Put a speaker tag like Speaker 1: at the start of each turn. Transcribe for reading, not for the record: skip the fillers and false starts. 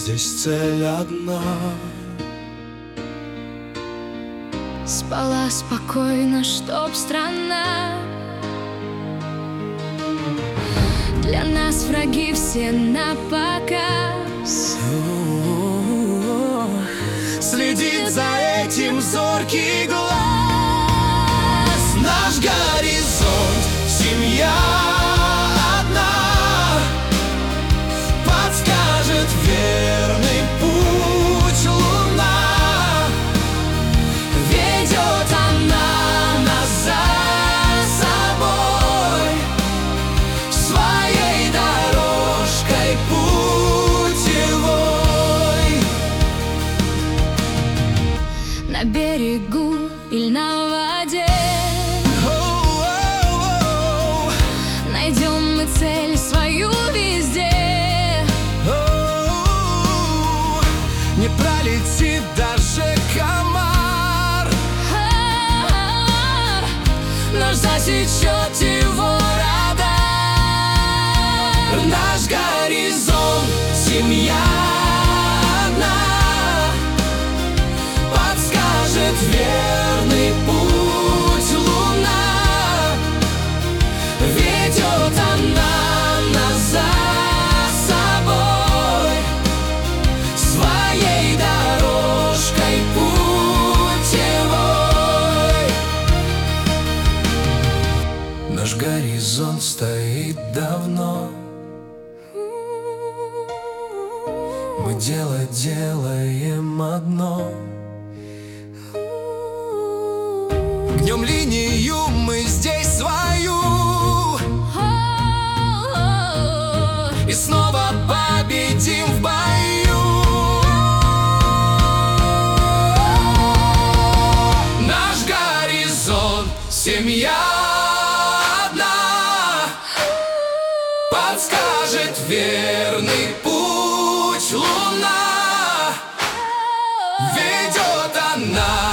Speaker 1: здесь цель одна.
Speaker 2: Спала спокойно, чтоб страна. Для нас враги все напоказ.
Speaker 1: Следит за этим зоркий глаз. Наш горизонт, семья одна, подскажет верный путь луна. Ведет она нас за собой, своей дорожкой путевой.
Speaker 2: На берегу или на воде найдем мы цель свою везде.
Speaker 1: Не пролетит даже комар,
Speaker 2: Наш засечет его радар.
Speaker 1: наш горизонт, семья одна, подскажет верный путь луна. Ведет она нас за собой, своей дорожкой путевой. Наш горизонт стоит давно, мы дело делаем одно. Гнем линию мы здесь свою, и снова победим в бою. Наш горизонт, семья одна, подскажет верный путь луна. Ведет она